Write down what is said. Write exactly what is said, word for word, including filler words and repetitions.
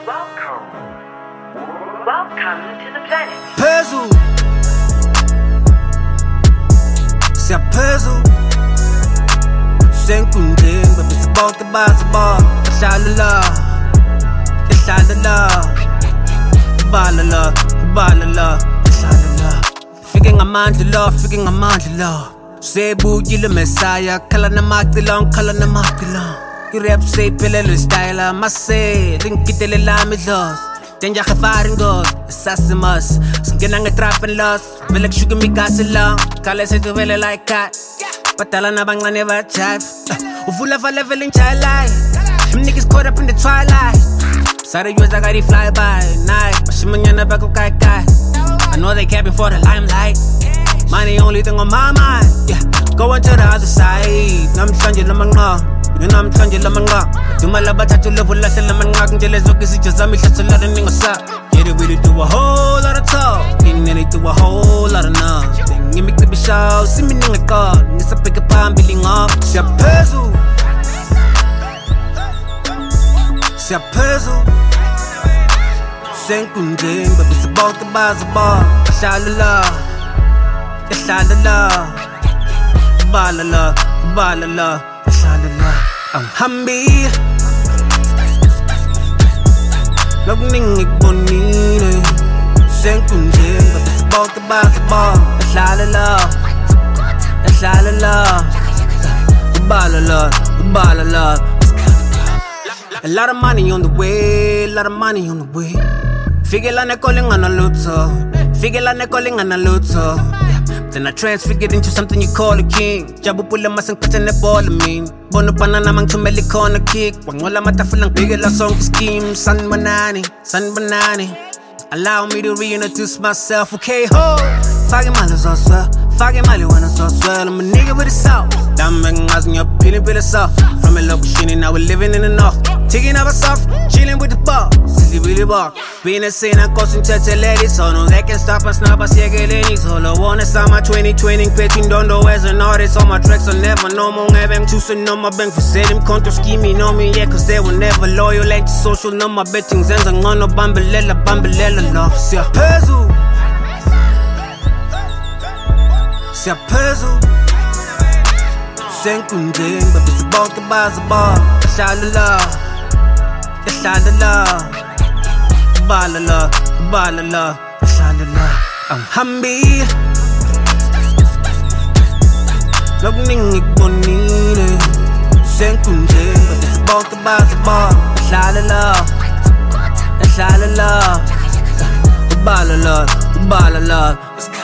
Welcome. Welcome to the planet. Puzzle. Siyaphezulu senkundleni babisa bonke baziba bahlala la bahlala la bala la bala la bahlala la fike ngamandla la fike ngamandla la sebuyile Messiah khala namacila khala namacila irap sephelele style mase linkitele la midlos Tenja gevaringos, assassimus Singena nge-trap and loss Vele kushuka mikasila Kale sethu vele like cat Patala na bangane ba jive Uvula va level in child life Them niggas caught up in the twilight Sare yours I got it fly by night Bashimanyana bako kai kai I know they capping for the limelight Money only thing on my mind Yeah, going to the other side Nam sanje lamang nga You know I'm trying to lamang nga Dumala ba tattoo love wala sa laman nga Kung jale zoki si jazami siya sa laran ng asa Yeah, they really do a whole lot of talk And then they do a whole lot of nuts Then imik na bishaw, simi nang ikot Nisapay ka pa ang biling up Siyaphezulu Siyaphezulu senkundleni babisa bonke baziba bahlala la bahlala la bala la bala la bahlala la angihambile nokuningi kubonile senkundleni babisa bonke baziba bahlala la bahlala la bala la bala la A lot of money on the way, a lot of money on the way. Figure la ne calling on a luto, figure la ne calling on a luto. Then I transfigured into something you call a king. Jabu pula masang kata ne ball mean. Bono pana namang chumeli corner kick. Wang wala matafulang bigger la song scheme. San banani, san banani. Allow me to reintroduce myself, okay ho. Fagin malos oswa, fagin mali wanna so swell. I'm a nigga with a sauce. Damn niggas you're peeling with a soft. From a local shit now we're living in the north. Taking up a soft, chilling with the bar. Silly really bar. Being a scene and causing church ladies. So no they can stop us now but see again. Solo one is my twenty twenty petting don't know as an artist. All my tracks are never no more. Never choosing on my bank for selling contra scheming on me. Yeah, cause they were never loyal. Ain't social no my bettings and I'm on no bambelela, bambelela love. Siyaphezulu Siyaphezulu senkundleni babisa bonke baziba bahlala la bahlala la bala la bala la bahlala la angihambile nokuningi kubonile senkundleni babisa bonke baziba bahlala la bahlala la bala la bala la